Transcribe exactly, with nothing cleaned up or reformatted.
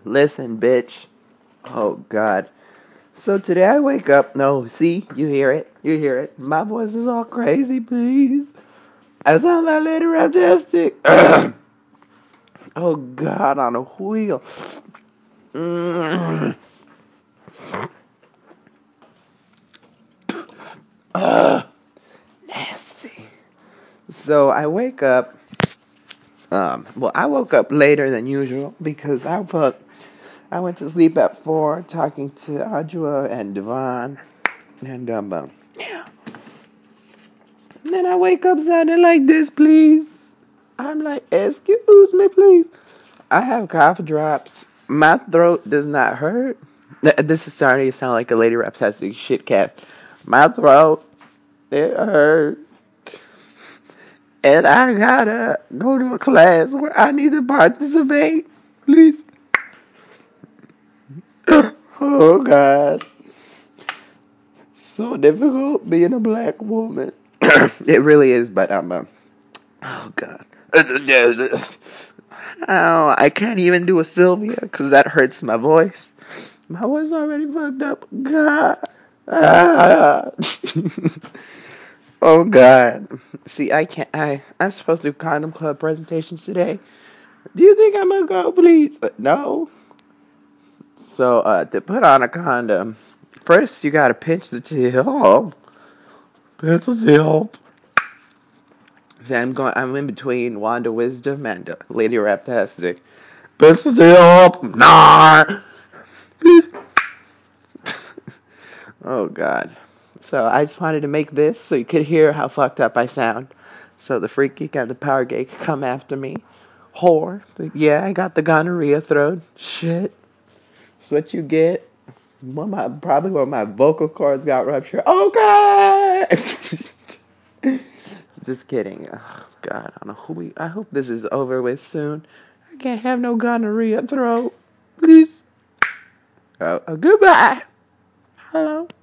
Listen, bitch. Oh, God. So today I wake up. No, see? You hear it. You hear it. My voice is all crazy, please. I sound like Lady Raptastic. Oh, God, on a wheel. Mm. Uh, nasty. So I wake up. Um, well, I woke up later than usual because I put, I went to sleep at four talking to Adjua and Devon. And, um, uh, yeah. And then I wake up sounding like this, please. I'm like, excuse me, please. I have cough drops. My throat does not hurt. This is starting to sound like a Lady Raptastic shit cat. My throat, it hurts. And I gotta go to a class where I need to participate. Please. Oh, God. So difficult being a black woman. It really is, but I'm a... Oh, God. Oh, I can't even do a Sylvia because that hurts my voice. My voice already fucked up. God. Ah. Oh, God. See, I can't. I, I'm supposed to do Condom Club presentations today. Do you think I'm going to go, please? Uh, no. So, uh, to put on a condom, first you got to pinch the tip. Pinch the tip. See, I'm going. I'm in between Wanda Wisdom and uh, Lady Raptastic. Pinch the tip. Nah. Please. Oh, God. So I just wanted to make this so you could hear how fucked up I sound. So the freak geek and the power gay could come after me. Whore. Yeah, I got the gonorrhea throat. Shit. That's what you get. One my, probably when my vocal cords got ruptured. Oh, God! Just kidding. Oh, God. I don't know who we... I hope this is over with soon. I can't have no gonorrhea throat. Please. Oh, oh goodbye. Hello.